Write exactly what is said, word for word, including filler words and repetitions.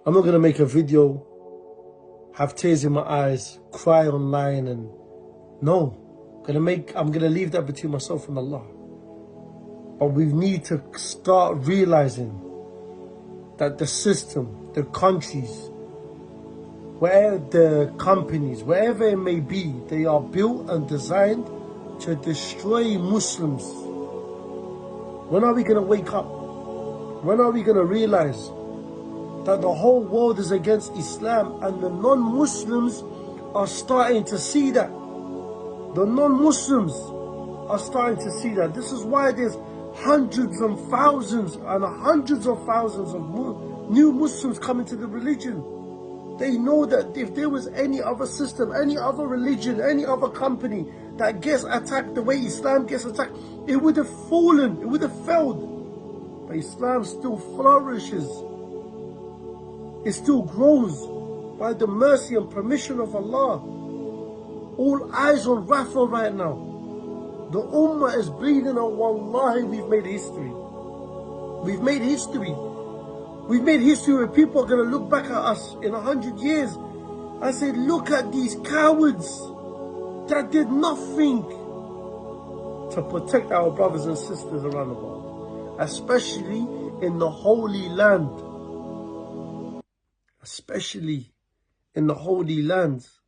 I'm not going to make a video, have tears in my eyes, cry online, and no. I'm gonna make, I'm gonna leave that between myself and Allah. But we need to start realizing that the system, the countries, where the companies, wherever it may be, they are built and designed to destroy Muslims. When are we gonna wake up? When are we gonna realize that the whole world is against Islam, and the non-Muslims are starting to see that? The non-Muslims are starting to see that. This is why there's hundreds and thousands and hundreds of thousands of new Muslims coming to the religion. They know that if there was any other system, any other religion, any other company that gets attacked the way Islam gets attacked, it would have fallen, it would have failed. But Islam still flourishes. It still grows by the mercy and permission of Allah. All eyes on Rafah right now. The Ummah is bleeding, and wallahi, we've made history. We've made history. We've made history where people are going to look back at us in a hundred years and say, look at these cowards that did nothing to protect our brothers and sisters around the world, especially in the Holy Land. Especially in the Holy Land.